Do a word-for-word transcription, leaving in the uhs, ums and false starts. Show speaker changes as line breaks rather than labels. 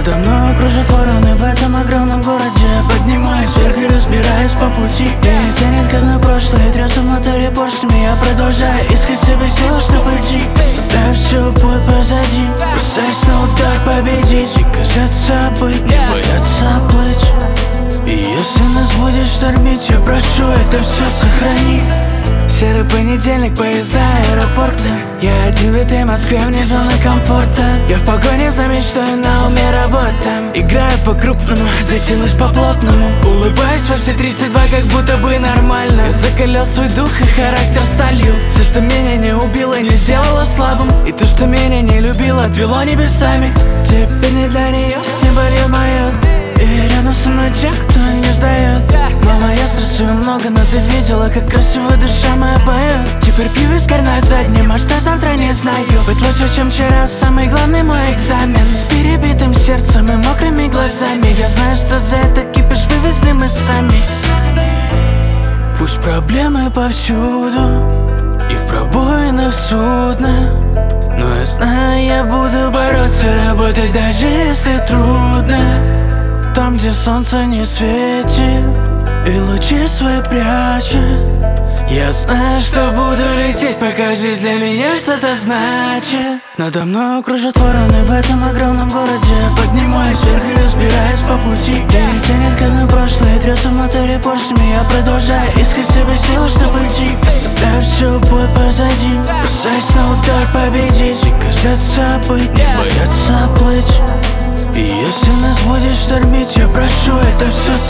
Надо мной кружат вороны в этом огромном городе. Поднимаюсь вверх и разбираюсь по пути. Меня тянет к одной прошлое, трясу в моторе поршнями. Я продолжаю искать себе силы, чтобы идти. Оставляю все путь позади, бросаюсь на удар победить. И кажется быть, не боятся плыть. И если нас будет штормить, я прошу это все сохранить. Серый понедельник, поезда, аэропорты. Я один в этой Москве, вне зоны комфорта. Я в погоне за мечтой, на уме работа. Играю по-крупному, затянусь по-плотному. Улыбаюсь во все тридцать два, как будто бы нормально. Я закалял свой дух и характер сталью. Все, что меня не убило, не сделало слабым. И то, что меня не любило, отвело небесами. Теперь не для нее с небольем моё. И рядом со мной те, кто не сдает. Мама, я стрессую много, но ты видела, как красиво душа моя поет. Теперь пью вискарь на заднем, а что завтра не знаю. Быть лучше, чем вчера, самый главный мой экзамен. С перебитым сердцем и мокрыми глазами. Я знаю, что за это кипиш вывезли мы сами. Пусть проблемы повсюду и в пробоинах судно, но я знаю, я буду бороться, работать даже если трудно. Там, где солнце не светит и лучи свои прячет, я знаю, что буду лететь, пока жизнь для меня что-то значит. Надо мной кружат вороны в этом огромном городе. Поднимаюсь вверх и разбираюсь по пути. Меня тянет к одной прошлое, трясу в моторе поршнями. Я продолжаю искать себе силы, чтобы идти. Оставляю все бой позади, бросаюсь на удар победить. И кажется быть, не боятся плыть. И если нас будет штормить, я прошу это все